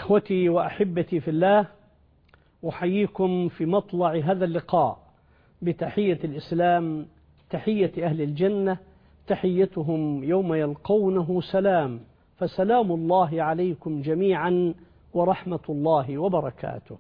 إخوتي وأحبتي في الله، أحييكم في مطلع هذا اللقاء بتحية الإسلام، تحية أهل الجنة، تحيتهم يوم يلقونه سلام، فسلام الله عليكم جميعا ورحمة الله وبركاته.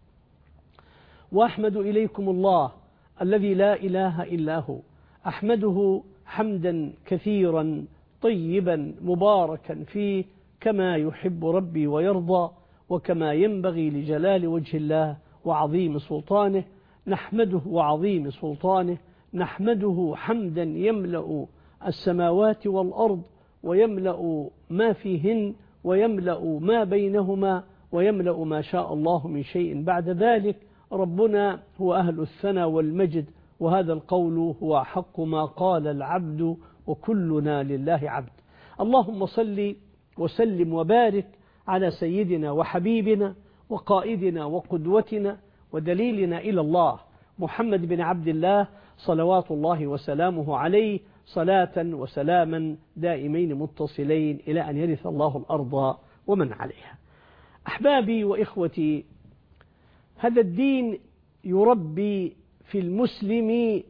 وأحمد إليكم الله الذي لا إله إلا هو، أحمده حمدا كثيرا طيبا مباركا فيه كما يحب ربي ويرضى، وكما ينبغي لجلال وجه الله وعظيم سلطانه. نحمده وعظيم سلطانه، نحمده حمدا يملأ السماوات والأرض ويملأ ما فيهن ويملأ ما بينهما ويملأ ما شاء الله من شيء بعد ذلك. ربنا هو أهل الثنى والمجد، وهذا القول هو حق ما قال العبد وكلنا لله عبد. اللهم صل وسلم وبارك على سيدنا وحبيبنا وقائدنا وقدوتنا ودليلنا إلى الله محمد بن عبد الله صلوات الله وسلامه عليه، صلاة وسلاما دائمين متصلين إلى أن يرث الله الأرض ومن عليها. أحبابي وإخوتي، هذا الدين يربي في المسلم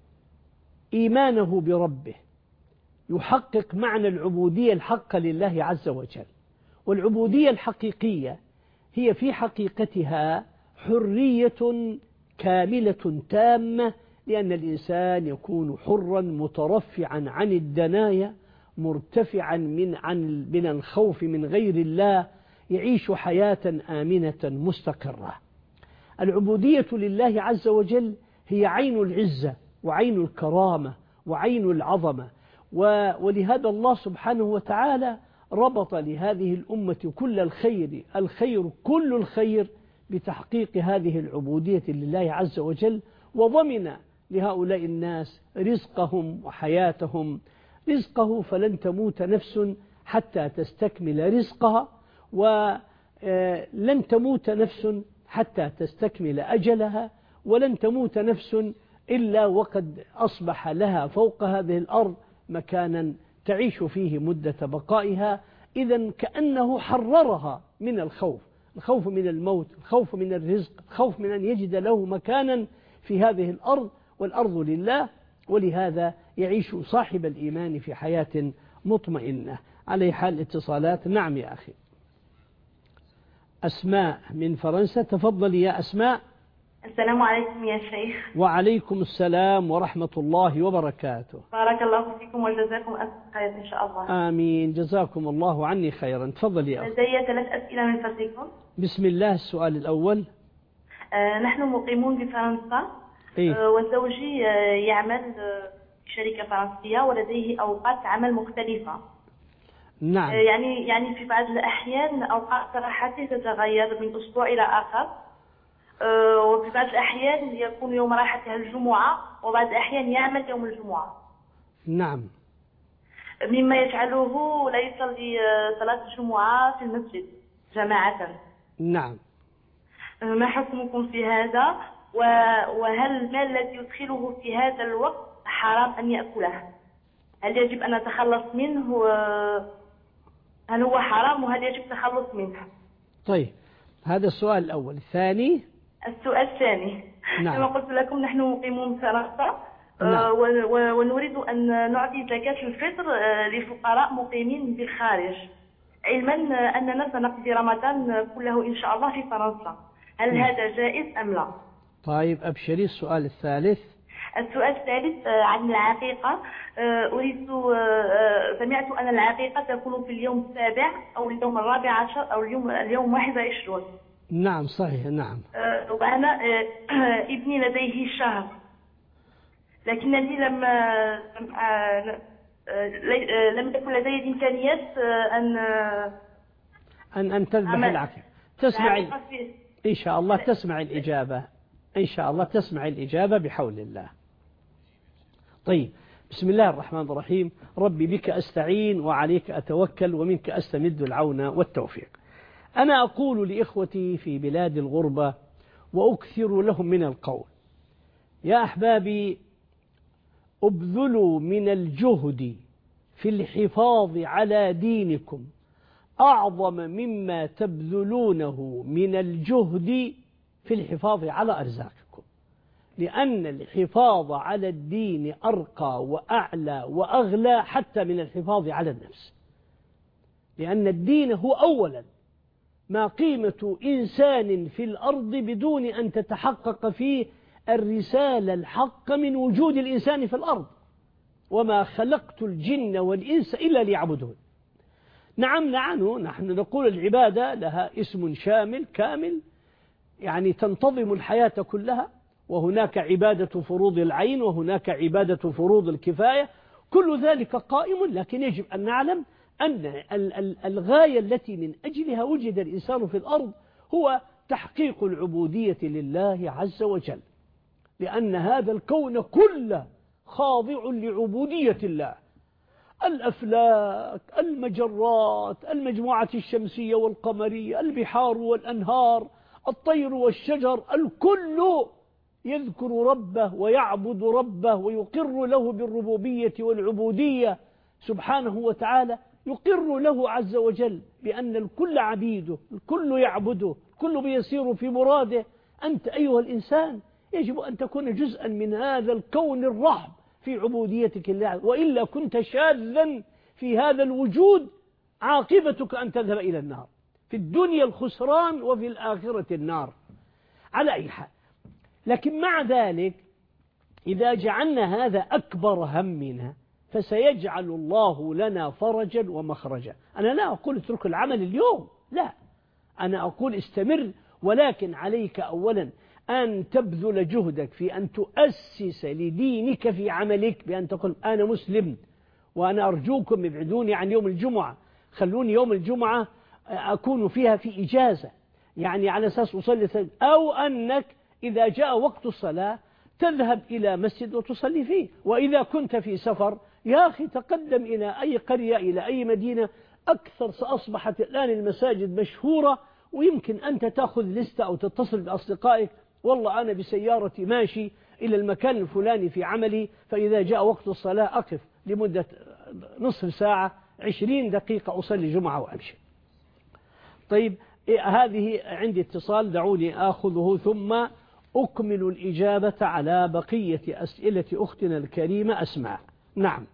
إيمانه بربه، يحقق معنى العبودية الحقة لله عز وجل. والعبودية الحقيقية هي في حقيقتها حرية كاملة تامة، لأن الإنسان يكون حرا مترفعا عن الدنايا، مرتفعا من الخوف من غير الله، يعيش حياة آمنة مستقرة. العبودية لله عز وجل هي عين العزة وعين الكرامة وعين العظمة، ولهذا الله سبحانه وتعالى ربط لهذه الأمة كل الخير كل الخير بتحقيق هذه العبودية لله عز وجل، وضمن لهؤلاء الناس رزقهم وحياتهم. رزقه فلن تموت نفس حتى تستكمل رزقها، ولن تموت نفس حتى تستكمل أجلها، ولن تموت نفس إلا وقد أصبح لها فوق هذه الأرض مكانا تعيش فيه مدة بقائها. إذن كأنه حررها من الخوف من الموت، الخوف من الرزق، الخوف من أن يجد له مكانا في هذه الأرض، والأرض لله. ولهذا يعيش صاحب الإيمان في حياة مطمئنة. عليه حال اتصالات. نعم يا أخي. أسماء من فرنسا، تفضل يا أسماء. السلام عليكم يا شيخ. وعليكم السلام ورحمة الله وبركاته. بارك الله فيكم وجزاكم خير إن شاء الله. آمين، جزاكم الله عني خيرا. تفضل يا أخي. لدي 3 أسئلة من فضلكم. بسم الله. السؤال الأول. نحن مقيمون بفرنسا. وزوجي يعمل في شركة فرنسية ولديه أوقات عمل مختلفة. نعم. يعني في بعض الأحيان أوقات راحته تتغير من أسبوع إلى آخر، وفي بعض الأحيان يكون يوم راحته الجمعة، وبعض الأحيان يعمل يوم الجمعة. نعم. مما يجعله لا يصلي صلاة الجمعة في المسجد جماعة. نعم. ما حكمكم في هذا؟ وهل المال الذي يدخله في هذا الوقت حرام أن يأكله؟ هل يجب أن نتخلص منه؟ هل هو حرام وهل يجب التخلص منه؟ طيب، هذا السؤال الأول. الثاني. السؤال الثاني. نعم. كما قلت لكم نحن مقيمون في فرنسا. نعم. ونريد أن نعطي زكاة الفطر لفقراء مقيمين بالخارج، علما أننا سنقضي رمضان كله إن شاء الله في فرنسا. هل هذا جائز أم لا؟ طيب أبشري. السؤال الثالث. السؤال الثالث عن العقيقة. سمعت أن العقيقة تكون في اليوم 7 أو اليوم 14 أو اليوم 21. نعم صحيح. نعم. وأنا ابني لديه شهر، لكنني لم تكن لدي الإمكانيات أن تذبح العقيقة. تسمعي إن شاء الله تسمع الإجابة، إن شاء الله تسمع الإجابة بحول الله. طيب، بسم الله الرحمن الرحيم. ربي بك أستعين وعليك أتوكل ومنك أستمد العون والتوفيق. أنا أقول لإخوتي في بلاد الغربة وأكثر لهم من القول: يا أحبابي، ابذلوا من الجهد في الحفاظ على دينكم أعظم مما تبذلونه من الجهد في الحفاظ على أرزاقكم، لأن الحفاظ على الدين أرقى وأعلى وأغلى حتى من الحفاظ على النفس، لأن الدين هو أولا ما قيمة إنسان في الأرض بدون أن تتحقق فيه الرسالة الحق من وجود الإنسان في الأرض، وما خلقت الجن والإنس إلا ليعبدون. نعم نحن نقول العبادة لها اسم شامل كامل، يعني تنتظم الحياة كلها، وهناك عبادة فروض العين وهناك عبادة فروض الكفاية، كل ذلك قائم، لكن يجب أن نعلم أن الغاية التي من أجلها وجد الإنسان في الأرض هو تحقيق العبودية لله عز وجل، لأن هذا الكون كله خاضع لعبودية الله. الأفلاك، المجرات، المجموعة الشمسية والقمرية، البحار والأنهار، الطير والشجر، الكل يذكر ربه ويعبد ربه ويقر له بالربوبية والعبودية سبحانه وتعالى، يقر له عز وجل بأن الكل عبيده، الكل يعبده، الكل بيسير في مراده. أنت أيها الإنسان يجب أن تكون جزءا من هذا الكون الرحب في عبوديتك لله، وإلا كنت شاذا في هذا الوجود، عاقبتك أن تذهب إلى النار، في الدنيا الخسران وفي الآخرة النار. على أي حال، لكن مع ذلك إذا جعلنا هذا أكبر همنا فسيجعل الله لنا فرجا ومخرجا. أنا لا أقول اترك العمل اليوم، لا، أنا أقول استمر، ولكن عليك أولا أن تبذل جهدك في أن تؤسس لدينك في عملك، بأن تقول أنا مسلم، وأنا أرجوكم ابعدوني عن يوم الجمعة، خلوني يوم الجمعة أكون فيها في إجازة، يعني على أساس أصلي، أو أنك إذا جاء وقت الصلاة تذهب إلى مسجد وتصلي فيه. وإذا كنت في سفر يا أخي تقدم إلى أي قرية، إلى أي مدينة، أكثر سأصبحت الآن المساجد مشهورة، ويمكن أنت تأخذ لستة أو تتصل بأصدقائك، والله أنا بسيارتي ماشي إلى المكان الفلاني في عملي، فإذا جاء وقت الصلاة أقف لمدة نصف ساعة 20 دقيقة أصلي جمعة وأمشي. طيب هذه عندي اتصال، دعوني آخذه ثم أكمل الإجابة على بقية أسئلة أختنا الكريمة أسماء. نعم،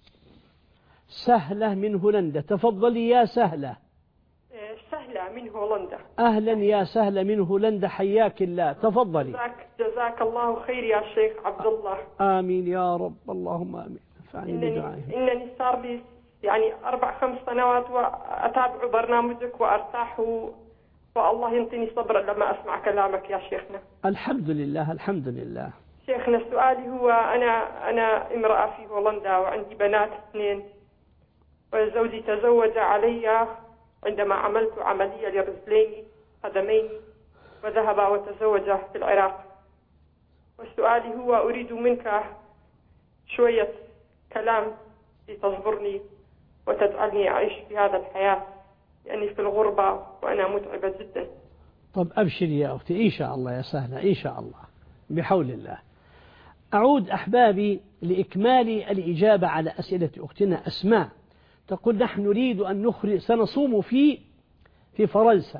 سهلة من هولندا، تفضلي يا سهلة. سهلة من هولندا. أهلا يا سهلة من هولندا، حياك الله، تفضلي. جزاك الله خير يا شيخ عبد الله. آمين يا رب، اللهم آمين. إنني صار لي يعني 4-5 سنوات وأتابع برنامجك وأرتاح، والله ينطيني صبر لما أسمع كلامك يا شيخنا. الحمد لله الحمد لله. شيخنا سؤالي هو أنا امرأة في هولندا وعندي بنات 2، وزوجي تزوج علي عندما عملت عملية لرجلين قدمين، وذهب وتزوج في العراق. وسؤالي هو أريد منك شوية كلام لتصبرني وتجعلني أعيش في هذا الحياة، لأني في الغربة وأنا متعبة جدا. طب أبشري يا أختي، إن شاء الله يا سهلة، إن شاء الله بحول الله. أعود أحبابي لإكمال الإجابة على أسئلة أختنا أسماء، تقول نحن نريد أن نخرج، سنصوم في فرنسا.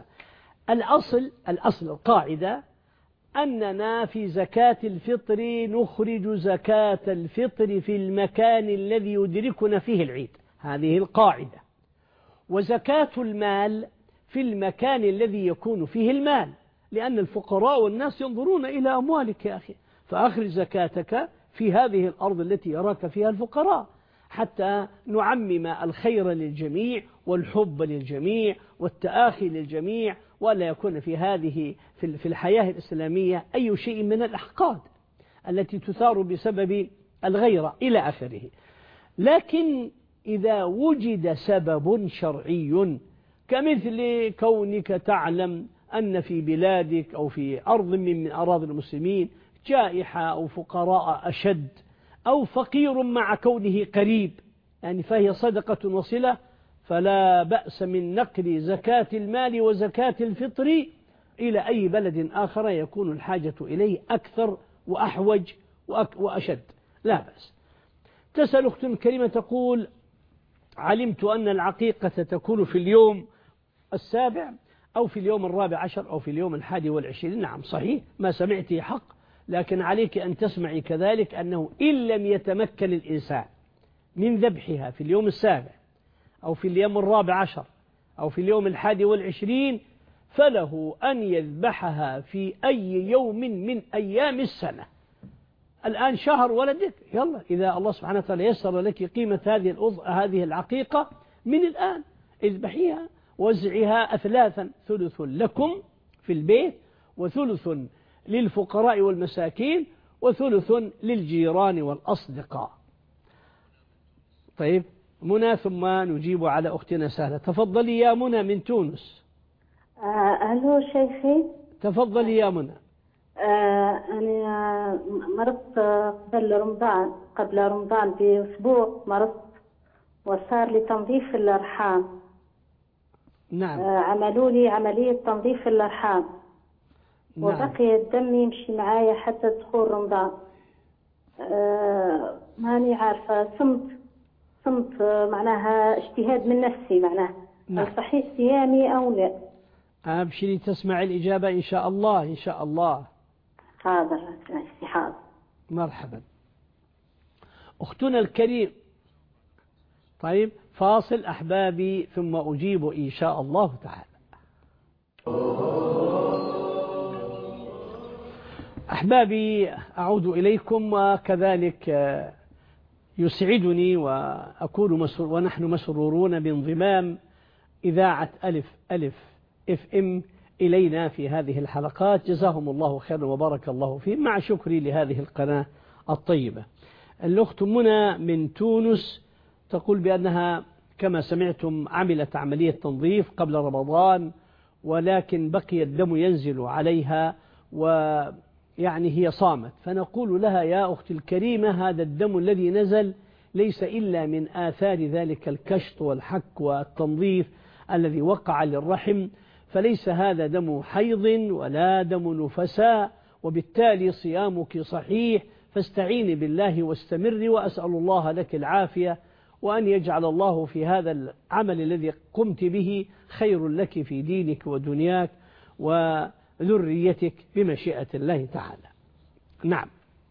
الأصل القاعدة أننا في زكاة الفطر نخرج زكاة الفطر في المكان الذي يدركنا فيه العيد، هذه القاعدة. وزكاة المال في المكان الذي يكون فيه المال، لأن الفقراء والناس ينظرون إلى أموالك يا أخي، فأخرج زكاتك في هذه الأرض التي يراك فيها الفقراء، حتى نعمم الخير للجميع والحب للجميع والتآخي للجميع، ولا يكون في هذه في الحياة الإسلامية أي شيء من الأحقاد التي تثار بسبب الغيرة إلى آخره. لكن إذا وجد سبب شرعي كمثل كونك تعلم أن في بلادك أو في أرض من أراضي المسلمين جائحة أو فقراء أشد، أو فقير مع كونه قريب، يعني فهي صدقة وصلة، فلا بأس من نقل زكاة المال وزكاة الفطر إلى أي بلد آخر يكون الحاجة إليه أكثر وأحوج وأشد، لا بأس. تسأل أخت كريمة تقول علمت أن العقيقة تكون في اليوم السابع أو في اليوم الرابع عشر أو في اليوم 21. نعم صحيح ما سمعتي حق، لكن عليك أن تسمعي كذلك أنه إن لم يتمكن الإنسان من ذبحها في اليوم السابع أو في اليوم الرابع عشر أو في اليوم 21 فله أن يذبحها في أي يوم من أيام السنة. الآن شهر ولدك، يلا إذا الله سبحانه وتعالى يسر لك قيمة هذه العقيقة من الآن اذبحيها، وزعها أثلاثا، ثلث لكم في البيت، وثلث للفقراء والمساكين، وثلث للجيران والأصدقاء. طيب منى، ثم نجيب على أختنا سهلة. تفضلي يا منى من تونس. ألو شيخي. تفضلي يا منى. أنا مرضت قبل رمضان بأسبوع مرضت، وصار لي تنظيف الأرحام. نعم. عملوا لي عملية تنظيف الأرحام. نعم. وبقي الدم يمشي معايا حتى دخول رمضان. ماني عارفة، صمت معناها اجتهاد من نفسي معناها. نعم. صحيح صيامي أو لا؟ أبشري تسمع الإجابة إن شاء الله. إن شاء الله. حاضر. حاضر. مرحبا أختنا الكريم. طيب فاصل أحبابي ثم أجيب إن شاء الله تعالى. أحبابي أعود إليكم، وكذلك يسعدني وأكون ونحن مسرورون بانضمام إذاعة ألف FM إلينا في هذه الحلقات. جزاهم الله خيرا وبارك الله فيهم، مع شكري لهذه القناة الطيبة. الأخت منى من تونس تقول بأنها كما سمعتم عملت عملية تنظيف قبل رمضان، ولكن بقي الدم ينزل عليها ويعني هي صامت. فنقول لها يا أختي الكريمة هذا الدم الذي نزل ليس إلا من آثار ذلك الكشط والحك والتنظيف الذي وقع للرحم، فليس هذا دم حيض ولا دم نفساء، وبالتالي صيامك صحيح. فاستعيني بالله واستمري، وأسأل الله لك العافية، وأن يجعل الله في هذا العمل الذي قمت به خير لك في دينك ودنياك وذريتك بمشيئة الله تعالى. نعم.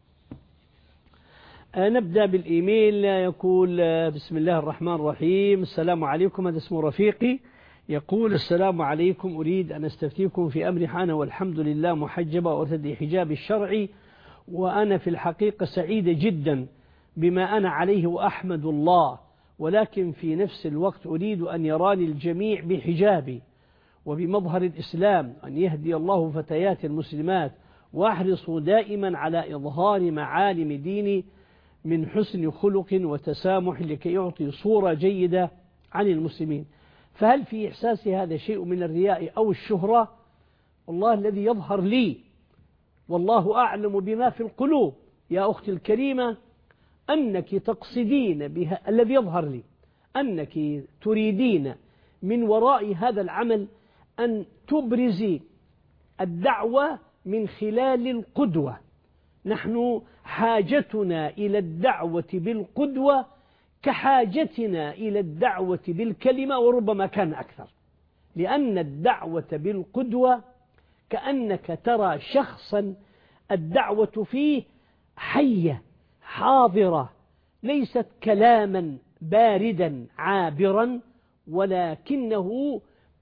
نبدأ بالإيميل. يقول بسم الله الرحمن الرحيم. السلام عليكم، هذا اسمه رفيقي. يقول السلام عليكم، أريد أن أستفتيكم في أمر أنا والحمد لله محجبة وأرتدي حجاب الشرعي، وأنا في الحقيقة سعيدة جدا بما أنا عليه وأحمد الله، ولكن في نفس الوقت أريد أن يراني الجميع بحجابي وبمظهر الإسلام، أن يهدي الله فتيات المسلمات، وأحرص دائما على إظهار معالم ديني من حسن خلق وتسامح لكي يعطي صورة جيدة عن المسلمين. فهل في إحساسي هذا شيء من الرياء أو الشهرة؟ والله الذي يظهر لي والله أعلم بما في القلوب يا أختي الكريمة أنك تقصدين بها، الذي يظهر لي أنك تريدين من وراء هذا العمل أن تبرزي الدعوة من خلال القدوة. نحن حاجتنا إلى الدعوة بالقدوة كحاجتنا إلى الدعوة بالكلمة، وربما كان أكثر، لأن الدعوة بالقدوة كأنك ترى شخصا الدعوة فيه حية حاضرة، ليست كلاما باردا عابرا، ولكنه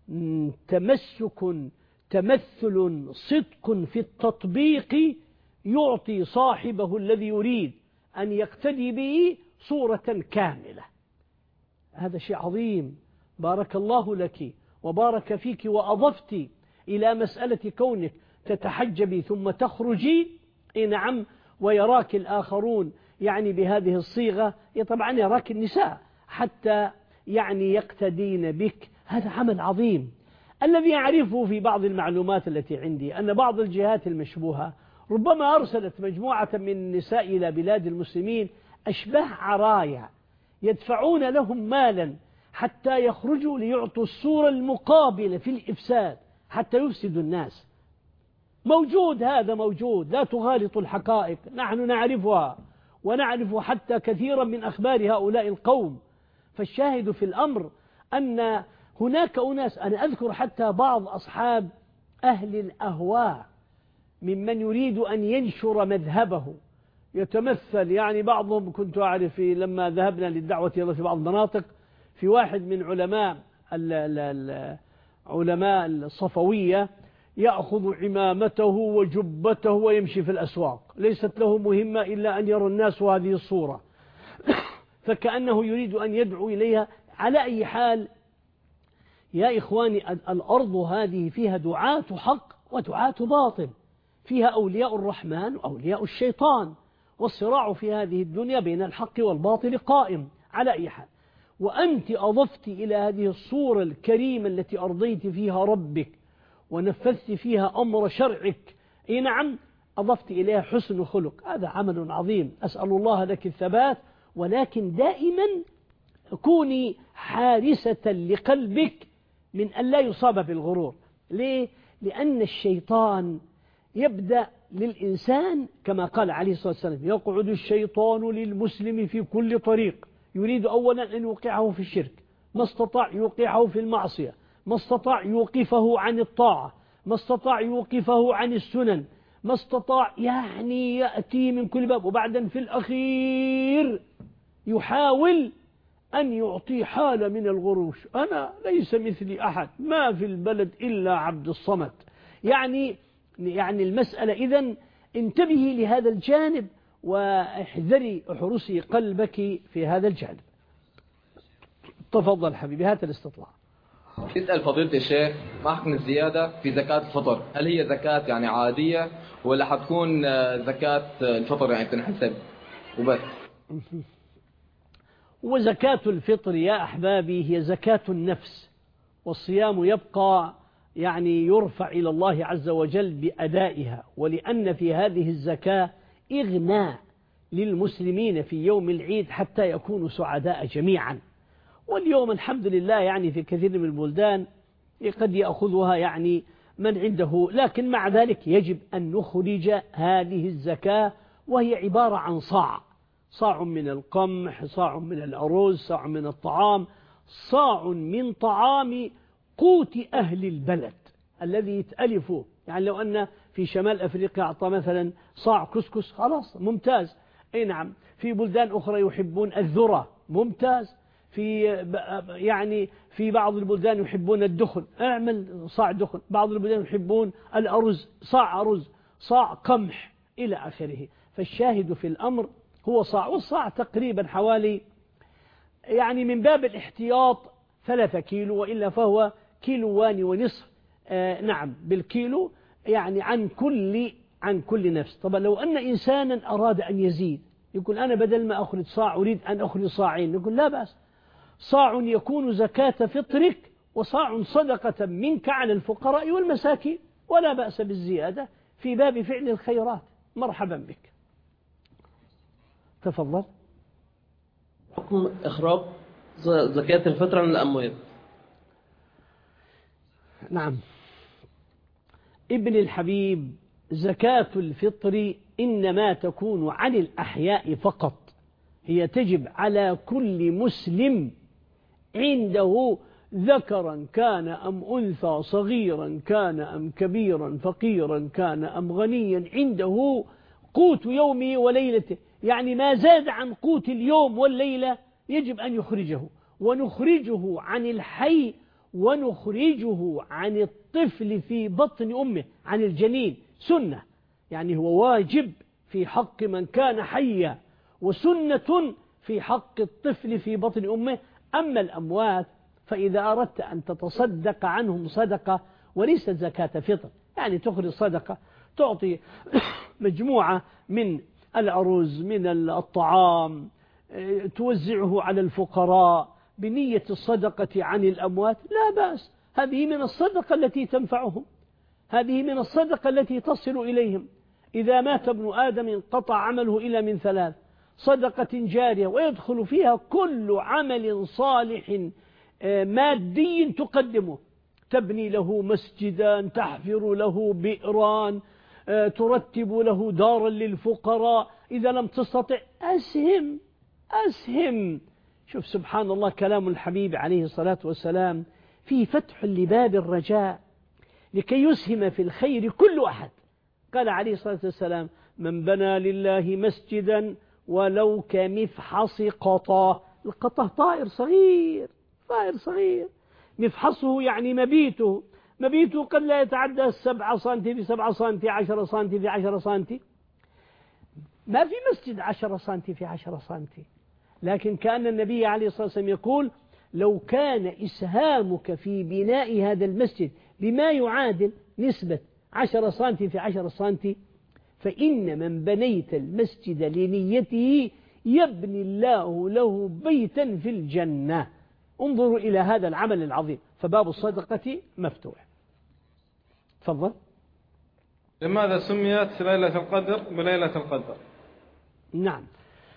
تمثل صدق في التطبيق يعطي صاحبه الذي يريد أن يقتدي به صورة كاملة. هذا شيء عظيم. بارك الله لك وبارك فيك، وأضفت إلى مسألة كونك تتحجبي ثم تخرجي نعم ويراك الآخرون يعني بهذه الصيغة، طبعا يراك النساء حتى يعني يقتدين بك. هذا عمل عظيم. الذي أعرفه في بعض المعلومات التي عندي أن بعض الجهات المشبوهة ربما أرسلت مجموعة من النساء إلى بلاد المسلمين أشباه عرايا يدفعون لهم مالا حتى يخرجوا ليعطوا الصورة المقابلة في الإفساد حتى يفسدوا الناس. موجود، هذا موجود، لا تغالط الحقائق، نحن نعرفها ونعرف حتى كثيرا من أخبار هؤلاء القوم. فالشاهد في الأمر أن هناك أناس، أنا أذكر حتى بعض أصحاب أهل الأهواء ممن يريد أن ينشر مذهبه، يتمثل يعني بعضهم، كنت أعرف لما ذهبنا للدعوة إلى في بعض المناطق، في واحد من علماء الصفوية يأخذ عمامته وجبته ويمشي في الأسواق، ليست له مهمة إلا أن يرى الناس هذه الصورة فكأنه يريد أن يدعو إليها. على أي حال يا إخواني، الأرض هذه فيها دعاة حق ودعاة باطل، فيها أولياء الرحمن وأولياء الشيطان، والصراع في هذه الدنيا بين الحق والباطل قائم. على أي حال، وأنت أضفت إلى هذه الصورة الكريمة التي أرضيت فيها ربك ونفذت فيها أمر شرعك، أي نعم، أضفت إليها حسن خلق. هذا عمل عظيم، أسأل الله لك الثبات. ولكن دائما كوني حارسة لقلبك من أن لا يصاب بالغرور. ليه؟ لأن الشيطان يبدأ للإنسان كما قال عليه الصلاة والسلام: يقعد الشيطان للمسلم في كل طريق، يريد أولا أن يوقعه في الشرك، ما استطاع يوقعه في المعصية، ما استطاع يوقفه عن الطاعة، ما استطاع يوقفه عن السنن، ما استطاع، يعني يأتي من كل باب. وبعدين في الأخير يحاول أن يعطي حالة من الغروش: أنا ليس مثلي أحد، ما في البلد إلا عبد الصمد. يعني المسألة إذن انتبهي لهذا الجانب واحذري، احرسي قلبك في هذا الجانب. تفضل حبيبي، هات الاستطلاع. اسأل فضيلة الشيخ: ما حكم الزيادة في زكاة الفطر؟ هل هي زكاة يعني عادية ولا حتكون زكاة الفطر يعني تنحسب وبس؟ وزكاة الفطر يا أحبابي هي زكاة النفس، والصيام يبقى يعني يرفع إلى الله عز وجل بأدائها، ولأن في هذه الزكاة إغناء للمسلمين في يوم العيد حتى يكونوا سعداء جميعا. واليوم الحمد لله يعني في كثير من البلدان قد يأخذها يعني من عنده، لكن مع ذلك يجب أن نخرج هذه الزكاة، وهي عبارة عن صاع من القمح، صاع من الأرز، صاع من الطعام، صاع من طعام قوت أهل البلد الذي يتألفوا. يعني لو أن في شمال أفريقيا أعطى مثلا صاع كسكس، خلاص ممتاز. أي نعم، في بلدان أخرى يحبون الذرة، ممتاز. في بعض البلدان يحبون الدخن، اعمل صاع دخن. بعض البلدان يحبون الأرز، صاع أرز، صاع قمح إلى آخره. فالشاهد في الأمر هو صاع، والصاع تقريبا حوالي يعني من باب الاحتياط 3 كيلو، وإلا فهو 1.5 كيلو. نعم بالكيلو، يعني عن كل نفس. طبعا لو أن إنسانا أراد أن يزيد، يقول أنا بدل ما أخرج صاع أريد أن أخرج صاعين، نقول لا بأس، صاع يكون زكاة فطرك وصاع صدقة منك على الفقراء والمساكين، ولا بأس بالزيادة في باب فعل الخيرات. مرحبا بك، تفضل. حكم إخراج زكاة الفطر عن الأموات. نعم ابن الحبيب، زكاة الفطر إنما تكون عن الأحياء فقط، هي تجب على كل مسلم عنده ذكرا كان أم أنثى، صغيرا كان أم كبيرا، فقيرا كان أم غنيا، عنده قوت يومه وليلته، يعني ما زاد عن قوت اليوم والليلة يجب أن يخرجه. ونخرجه عن الحي ونخرجه عن الطفل في بطن أمه، عن الجنين، سنة، يعني هو واجب في حق من كان حيا، وسنة في حق الطفل في بطن أمه. أما الأموات فإذا أردت أن تتصدق عنهم صدقة وليست زكاة فطر، يعني تخرج صدقة، تعطي مجموعة من الأرز، من الطعام، توزعه على الفقراء بنية الصدقة عن الأموات، لا بأس. هذه من الصدقة التي تنفعهم، هذه من الصدقة التي تصل إليهم. إذا مات ابن آدم انقطع عمله إلا من 3: صدقة جارية، ويدخل فيها كل عمل صالح مادي تقدمه، تبني له مسجدا، تحفر له بئران، ترتب له دارا للفقراء. إذا لم تستطع أسهم. شوف سبحان الله، كلام الحبيب عليه الصلاة والسلام فيه فتح لباب الرجاء لكي يسهم في الخير كل أحد. قال عليه الصلاة والسلام: من بنى لله مسجدا ولو كمفحص قطاه. القطاه طائر صغير، طائر صغير، مفحصه يعني مبيته قد لا يتعدى 7 سنتي في 7 سنتي، 10 سنتي في 10 سنتي. ما في مسجد 10 سنتي في 10 سنتي، لكن كأن النبي عليه الصلاة والسلام يقول: لو كان إسهامك في بناء هذا المسجد بما يعادل نسبة 10 سنتي في 10 سنتي، فإن من بنيت المسجد لنيته يبني الله له بيتا في الجنة. انظروا إلى هذا العمل العظيم، فباب الصدقة مفتوح. تفضل. لماذا سميت ليلة القدر بليلة القدر؟ نعم،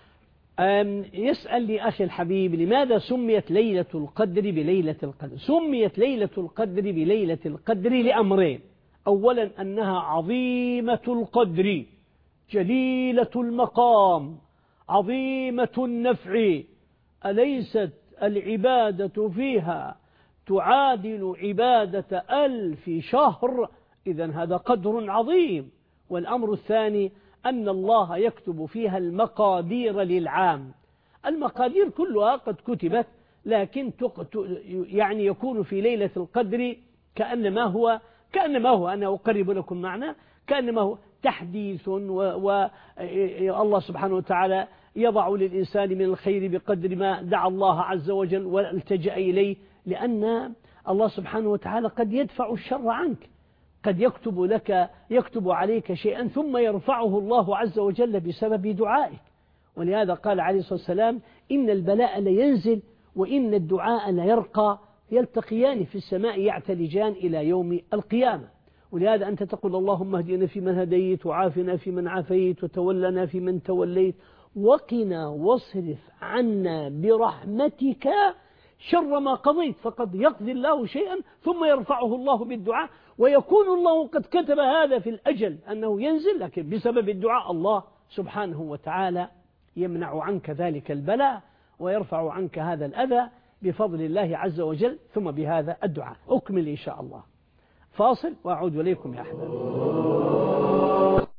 يسأل لي أخي الحبيب: لماذا سميت ليلة القدر بليلة القدر؟ سميت ليلة القدر بليلة القدر لأمرين: أولا أنها عظيمة القدر، جليلة المقام، عظيمة النفع، أليست العبادة فيها تعادل عبادة 1000 شهر؟ إذن هذا قدر عظيم. والأمر الثاني أن الله يكتب فيها المقادير للعام. المقادير كلها قد كتبت، لكن يعني يكون في ليلة القدر كأنما هو أنا أقرب لكم معنى، كأنما هو تحديث، والله سبحانه وتعالى يضع للإنسان من الخير بقدر ما دعا الله عز وجل والتجأ إليه، لأن الله سبحانه وتعالى قد يدفع الشر عنك، قد يكتب عليك شيئا ثم يرفعه الله عز وجل بسبب دعائك. ولهذا قال عليه الصلاة والسلام: إن البلاء لينزل وإن الدعاء ليرقى، يلتقيان في السماء يعتلجان إلى يوم القيامة. ولهذا أنت تقول: اللهم اهدنا فيمن هديت، وعافنا فيمن عافيت، وتولنا فيمن توليت، وقنا واصرف عنا برحمتك شر ما قضيت. فقد يقضي الله شيئا ثم يرفعه الله بالدعاء، ويكون الله قد كتب هذا في الأجل أنه ينزل، لكن بسبب الدعاء الله سبحانه وتعالى يمنع عنك ذلك البلاء ويرفع عنك هذا الأذى بفضل الله عز وجل، ثم بهذا الدعاء. أكمل إن شاء الله. فاصل وأعود إليكم يا أحبابي.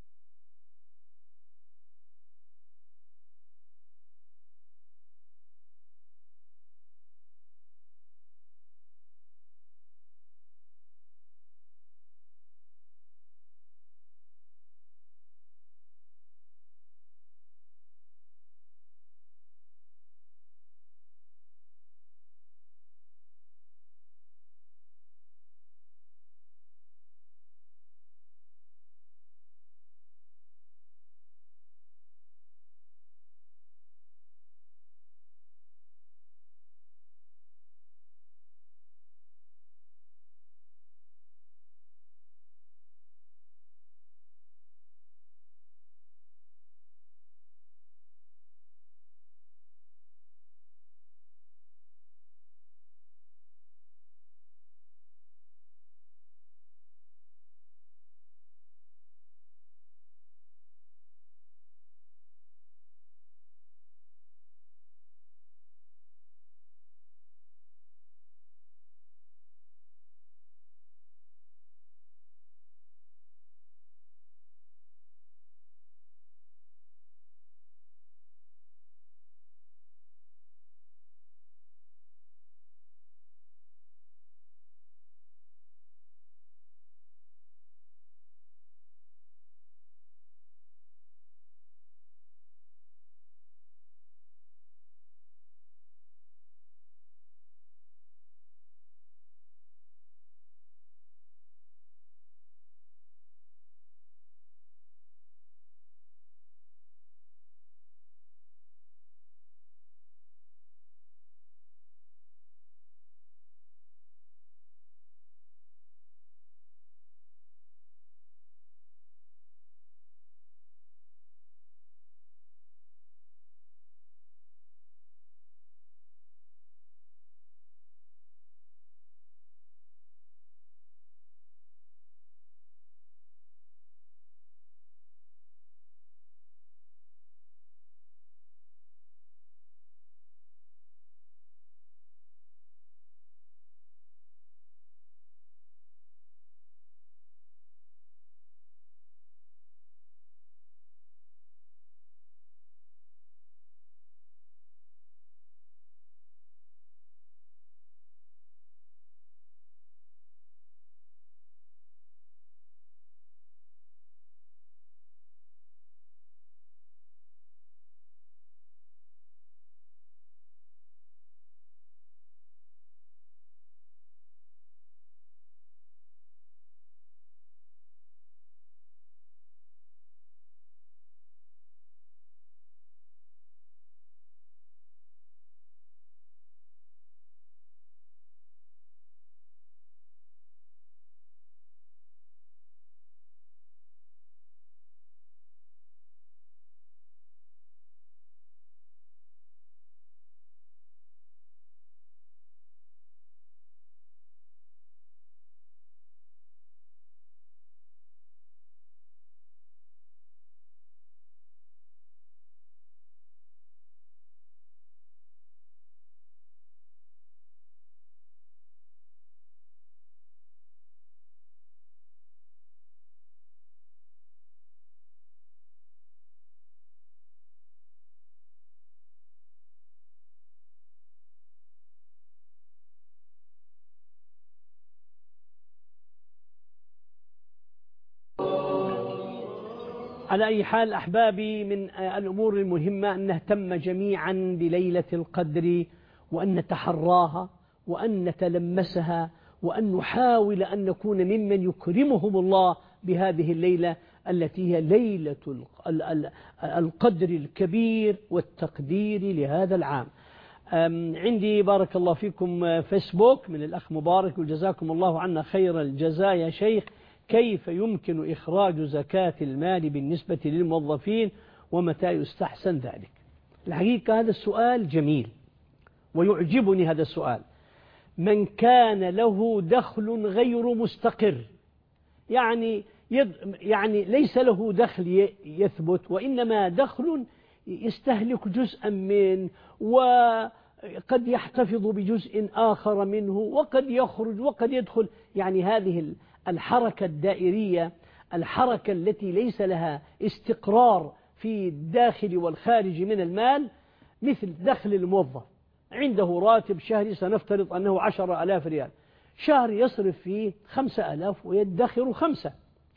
على أي حال أحبابي، من الأمور المهمة أن نهتم جميعا بليلة القدر، وأن نتحراها، وأن نتلمسها، وأن نحاول أن نكون ممن يكرمهم الله بهذه الليلة التي هي ليلة القدر الكبير والتقدير لهذا العام. عندي بارك الله فيكم فيسبوك من الأخ مبارك، وجزاكم الله عنا خير الجزاء يا شيخ. كيف يمكن إخراج زكاة المال بالنسبة للموظفين، ومتى يستحسن ذلك؟ الحقيقة هذا السؤال جميل ويعجبني هذا السؤال. من كان له دخل غير مستقر، يعني ليس له دخل يثبت، وإنما دخل يستهلك جزءا منه، وقد يحتفظ بجزء آخر منه، وقد يخرج وقد يدخل، يعني هذه الحركة الدائرية، الحركة التي ليس لها استقرار في الداخل والخارج من المال، مثل دخل الموظف. عنده راتب شهري، سنفترض أنه 10,000 ريال، شهر يصرف فيه 5,000 ويدخر 5،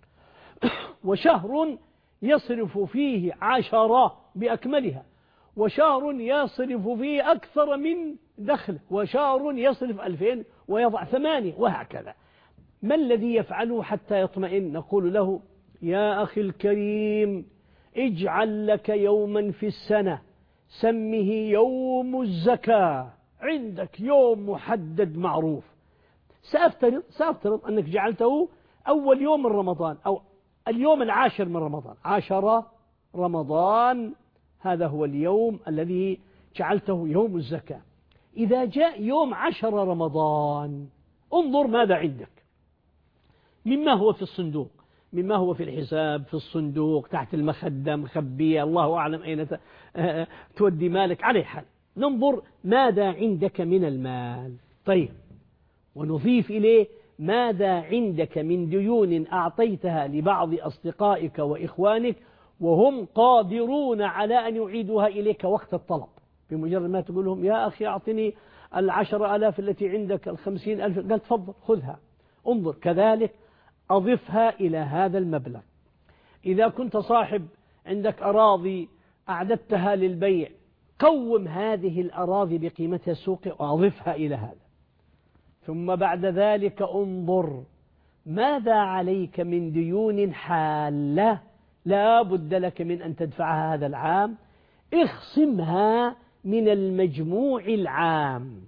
وشهر يصرف فيه 10 بأكملها، وشهر يصرف فيه أكثر من دخل، وشهر يصرف 2,000 ويضع 8، وهكذا. ما الذي يفعله حتى يطمئن؟ نقول له: يا أخي الكريم، اجعل لك يوما في السنة سمه يوم الزكاة، عندك يوم محدد معروف. سأفترض أنك جعلته أول يوم من رمضان، أو اليوم 10 من رمضان، 10 رمضان، هذا هو اليوم الذي جعلته يوم الزكاة. إذا جاء يوم 10 رمضان، انظر ماذا عندك مما هو في الصندوق، مما هو في الحساب، في الصندوق، تحت المخدة، مخبية، الله أعلم أين تودي مالك. على حال ننظر ماذا عندك من المال. طيب، ونضيف إليه ماذا عندك من ديون أعطيتها لبعض أصدقائك وإخوانك وهم قادرون على أن يعيدوها إليك وقت الطلب. بمجرد ما تقول لهم: يا أخي أعطني 10,000 التي عندك، 50,000، قال تفضل خذها. انظر، كذلك أضفها إلى هذا المبلغ. إذا كنت صاحب عندك أراضي أعددتها للبيع، قوم هذه الأراضي بقيمتها السوقية وأضفها إلى هذا. ثم بعد ذلك انظر ماذا عليك من ديون حالة لا بد لك من أن تدفعها هذا العام، اخصمها من المجموع العام.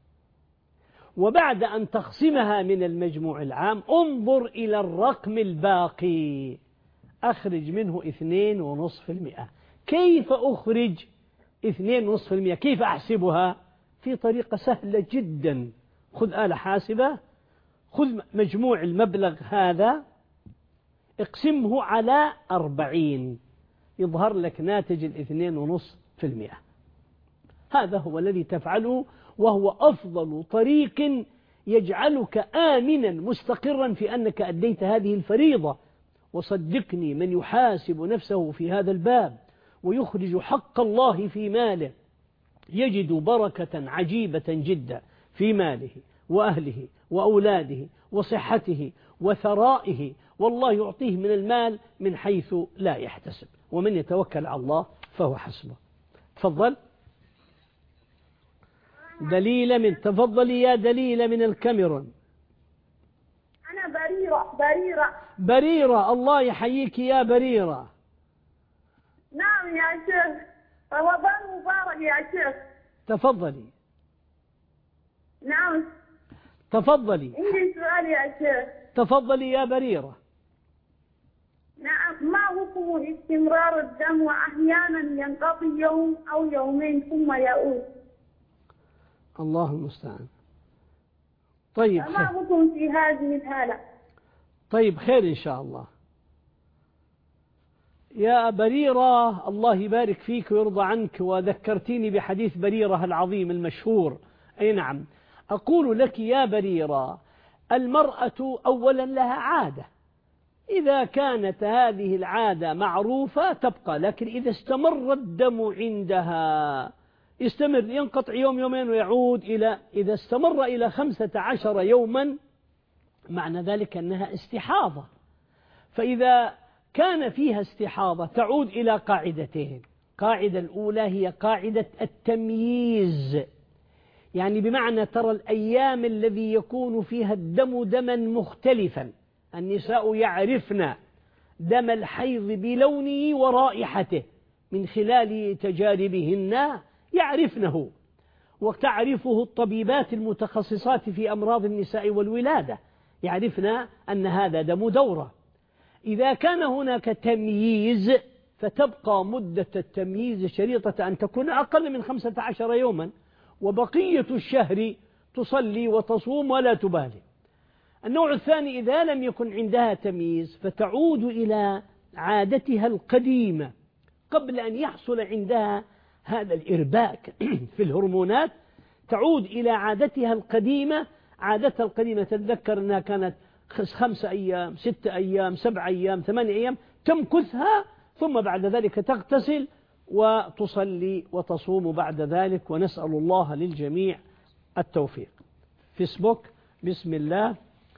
وبعد أن تخصمها من المجموع العام، انظر إلى الرقم الباقي، أخرج منه 2.5%. كيف أخرج 2.5%؟ كيف أحسبها؟ في طريقة سهلة جدا. خذ آلة حاسبة، خذ مجموع المبلغ هذا، اقسمه على 40، يظهر لك ناتج 2.5%. هذا هو الذي تفعله، وهو أفضل طريق يجعلك آمنا مستقرا في أنك أديت هذه الفريضة. وصدقني، من يحاسب نفسه في هذا الباب ويخرج حق الله في ماله يجد بركة عجيبة جدا في ماله وأهله وأولاده وصحته وثرائه، والله يعطيه من المال من حيث لا يحتسب. ومن يتوكل على الله فهو حسبه. تفضل دليلة تفضلي يا دليلة من الكاميرون. أنا بريرة. بريرة، الله يحييك يا بريرة. نعم يا شيخ، رمضان مبارك يا شيخ. تفضلي. نعم تفضلي. عندي سؤال يا شيخ. تفضلي يا بريرة. نعم، ما حكم استمرار الدم وأحيانا ينقضي يوم أو يومين ثم يعود؟ الله المستعان. طيب، ما حكم في هذه الحالة؟ طيب، خير إن شاء الله. يا بريرة، الله يبارك فيك ويرضى عنك، وذكرتيني بحديث بريرة العظيم المشهور. أي نعم، أقول لك يا بريرة، المرأة أولا لها عادة، إذا كانت هذه العادة معروفة تبقى، لكن إذا استمر الدم عندها يستمر، ينقطع يوم يومين ويعود إذا استمر إلى 15 يوما، معنى ذلك أنها استحاضة. فإذا كان فيها استحاضة تعود إلى قاعدتين. قاعدة الأولى هي قاعدة التمييز، يعني بمعنى ترى الأيام الذي يكون فيها الدم دما مختلفا، النساء يعرفن دم الحيض بلونه ورائحته من خلال تجاربهن، يعرفنه، وتعرفه الطبيبات المتخصصات في أمراض النساء والولادة، يعرفن أن هذا دم دورة. إذا كان هناك تمييز فتبقى مدة التمييز شريطة أن تكون أقل من 15 يوما، وبقية الشهر تصلي وتصوم ولا تبالي. النوع الثاني إذا لم يكن عندها تمييز فتعود إلى عادتها القديمة قبل أن يحصل عندها هذا الإرباك في الهرمونات، تعود إلى عادتها القديمة. عادتها القديمة تتذكر أنها كانت 5 أيام 6 أيام 7 أيام 8 أيام تمكثها، ثم بعد ذلك تغتسل وتصلي وتصوم بعد ذلك، ونسأل الله للجميع التوفيق. فيسبوك بسم الله.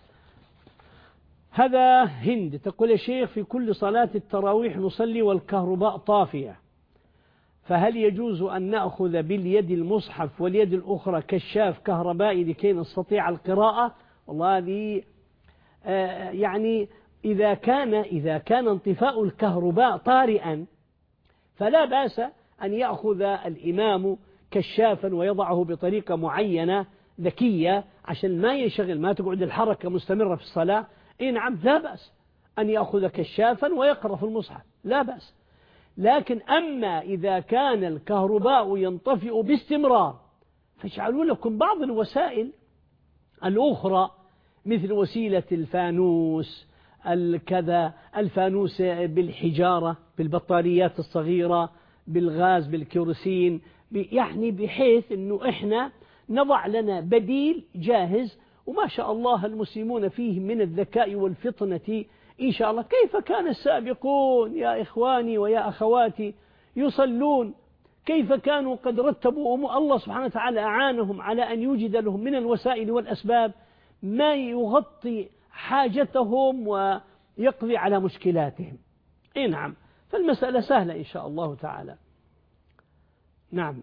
هذا هند تقول يا شيخ في كل صلاة التراويح نصلي والكهرباء طافية، فهل يجوز أن نأخذ باليد المصحف واليد الأخرى كشاف كهربائي لكي نستطيع القراءة؟ والله هذه يعني إذا كان انطفاء الكهرباء طارئا فلا بأس أن يأخذ الإمام كشافا ويضعه بطريقة معينة ذكية عشان ما ينشغل، ما تقعد الحركة مستمرة في الصلاة. نعم لا بأس أن يأخذ كشافا ويقرأ في المصحف، لا بأس. لكن أما إذا كان الكهرباء ينطفئ باستمرار فاجعلوا لكم بعض الوسائل الأخرى، مثل وسيلة الفانوس الكذا، الفانوس بالحجارة بالبطاريات الصغيرة بالغاز بالكيروسين، يعني بحيث أنه إحنا نضع لنا بديل جاهز. وما شاء الله المسلمون فيه من الذكاء والفطنة إن شاء الله. كيف كان السابقون يا إخواني ويا أخواتي يصلون، كيف كانوا قد رتبوا الله سبحانه وتعالى أعانهم على أن يوجد لهم من الوسائل والأسباب ما يغطي حاجتهم ويقضي على مشكلاتهم. نعم، فالمسألة سهلة إن شاء الله تعالى. نعم.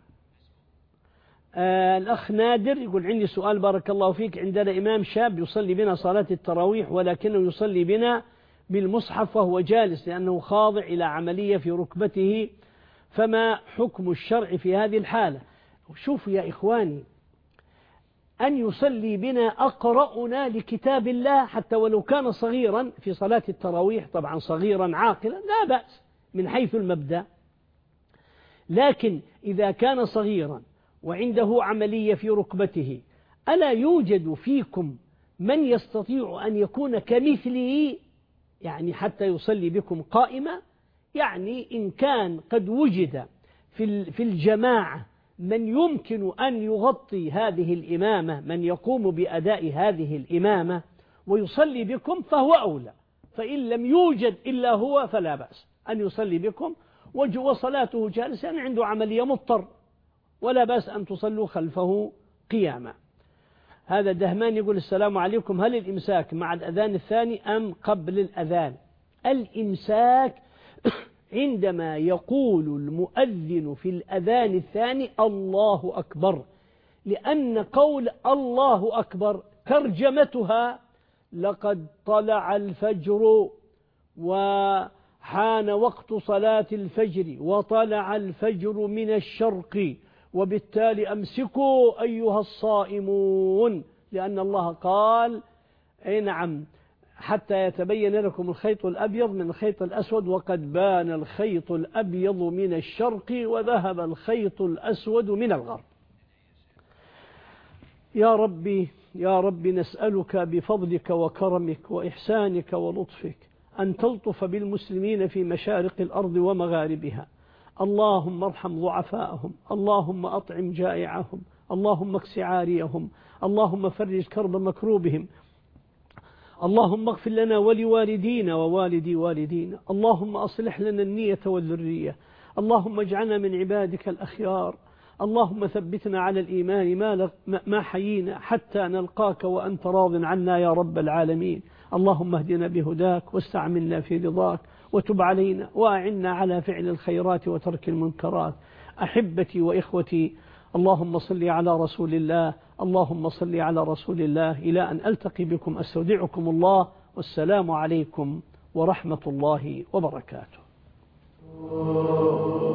الأخ نادر يقول عندي سؤال بارك الله فيك. عندنا إمام شاب يصلي بنا صلاة التراويح ولكنه يصلي بنا بالمصحف وهو جالس لأنه خاضع إلى عملية في ركبته، فما حكم الشرع في هذه الحالة؟ شوفوا يا إخواني، أن يصلي بنا أقرأنا لكتاب الله حتى ولو كان صغيرا في صلاة التراويح، طبعا صغيرا عاقلا لا بأس من حيث المبدأ، لكن إذا كان صغيرا وعنده عملية في ركبته ألا يوجد فيكم من يستطيع أن يكون كمثله، يعني حتى يصلي بكم قائمة؟ يعني إن كان قد وجد في الجماعة من يمكن أن يغطي هذه الإمامة، من يقوم بأداء هذه الإمامة ويصلي بكم فهو أولى، فإن لم يوجد إلا هو فلا بأس أن يصلي بكم وصلاته جالسا، يعني عنده عملية مضطر، ولا بأس أن تصلوا خلفه قياما. هذا دهمان يقول السلام عليكم، هل الإمساك مع الأذان الثاني أم قبل الأذان؟ الإمساك عندما يقول المؤذن في الأذان الثاني الله أكبر، لأن قول الله أكبر ترجمتها لقد طلع الفجر وحان وقت صلاة الفجر وطلع الفجر من الشرق، وبالتالي أمسكوا أيها الصائمون، لأن الله قال نعم حتى يتبين لكم الخيط الأبيض من الخيط الأسود وقد بان الخيط الأبيض من الشرق وذهب الخيط الأسود من الغرب. يا ربي يا رب نسألك بفضلك وكرمك وإحسانك ولطفك أن تلطف بالمسلمين في مشارق الأرض ومغاربها. اللهم ارحم ضعفاءهم، اللهم أطعم جائعهم، اللهم اكس عاريهم، اللهم فرج كرب مكروبهم، اللهم اغفر لنا ولوالدينا ووالدي والدينا، اللهم أصلح لنا النية والذرية، اللهم اجعلنا من عبادك الأخيار، اللهم ثبتنا على الإيمان ما حيينا حتى نلقاك وأنت راض عنا يا رب العالمين. اللهم اهدنا بهداك واستعملنا في رضاك وتب علينا وأعنا على فعل الخيرات وترك المنكرات. أحبتي وإخوتي، اللهم صل على رسول الله، اللهم صل على رسول الله. إلى أن ألتقي بكم أستودعكم الله، والسلام عليكم ورحمة الله وبركاته.